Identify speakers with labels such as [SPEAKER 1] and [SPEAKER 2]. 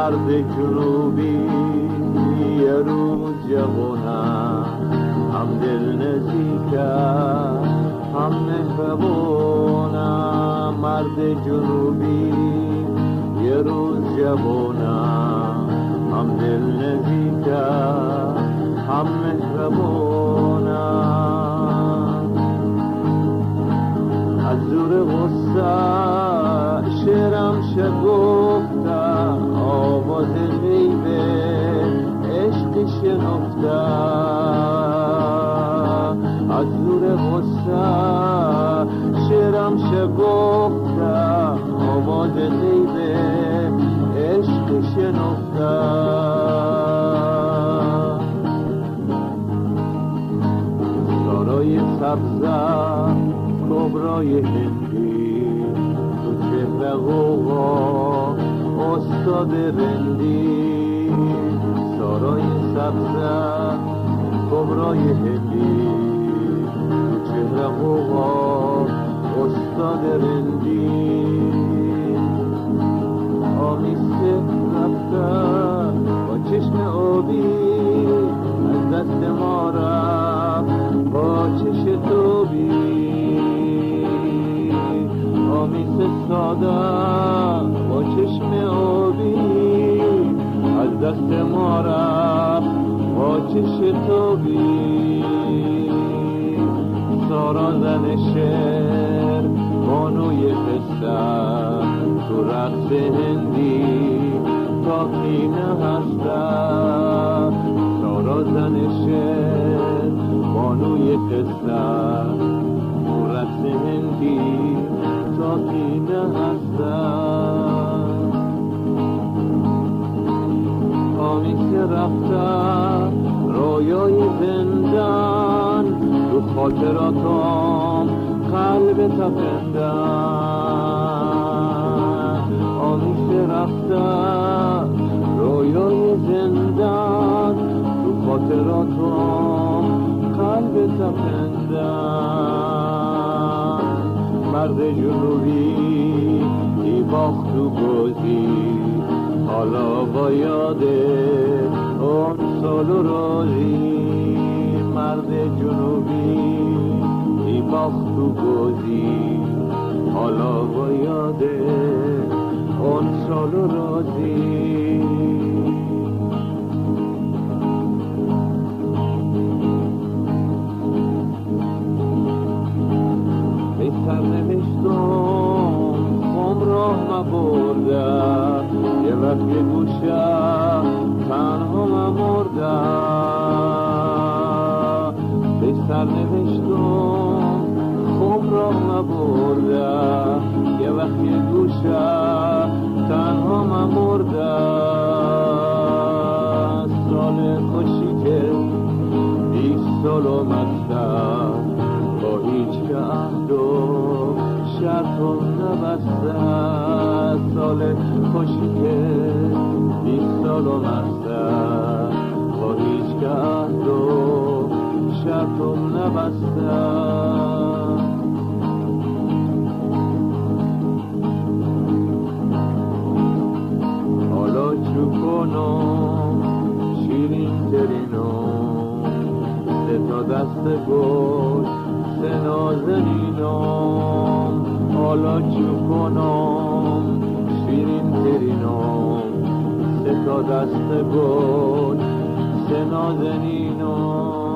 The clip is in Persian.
[SPEAKER 1] مرد جنوبی یه روز جوانم، هم دل نزدیکم هم مهربانم. مرد جنوبی یه روز جوانم، هم دل نزدیکم هم مهربانم. از زور غصه شعرم شگفتم، آواز غیبه عشق شنفتم. از زور غصه شعرم شگفتم، آواز غیبه عشق شنفتم. سارای سبزم کبرای هندی، تو چهره غوغا استاد رندی. سارای سبزم کبرای هندی، تو چهره غوغا استاد رندی. آمیسته رفتم با چشم آبی، از دست ما رفت با چش توبی. آمیسته ساده با چشم آبی، از دست ما رفت با چش توبی. سارا زن شعر بانوی قصه، تو رقص هندی تا خینه هستم. سارا زن شعر بانوی قصه، تو رقص هندی تا خینه هستم. آمیسته رفتم رویای زندان، تو خاطراتم قلب تپندن. آمیسته رفتم رویای زندان، تو خاطراتم قلب تپندن. مرد جنوبی ای باخت و گوزی، حالا با یاده اون سال و رازی. مرد جنوبی ای باخت و گوزی، حالا با یاده اون سال و رازی. ای سرنوشتم خم راه مبرده، یه وقت یه گوشه تنها ممرده. ای سرنوشتم خم راه مبرده، یه وقت یه گوشه تنها ممرده. سال خوشی که 20 سال مستم، با هیچ که عهد و شرط و نبسته. سال خوشی که 20 سال مستم، با هیچ که عهد و شرط و نبسته. حالا چو کنم شیرین ترینم، سه تا دست گل سه نازنینم. حالا چو کنم شیرین ترینم، سه تا دست گل سه نازنینم.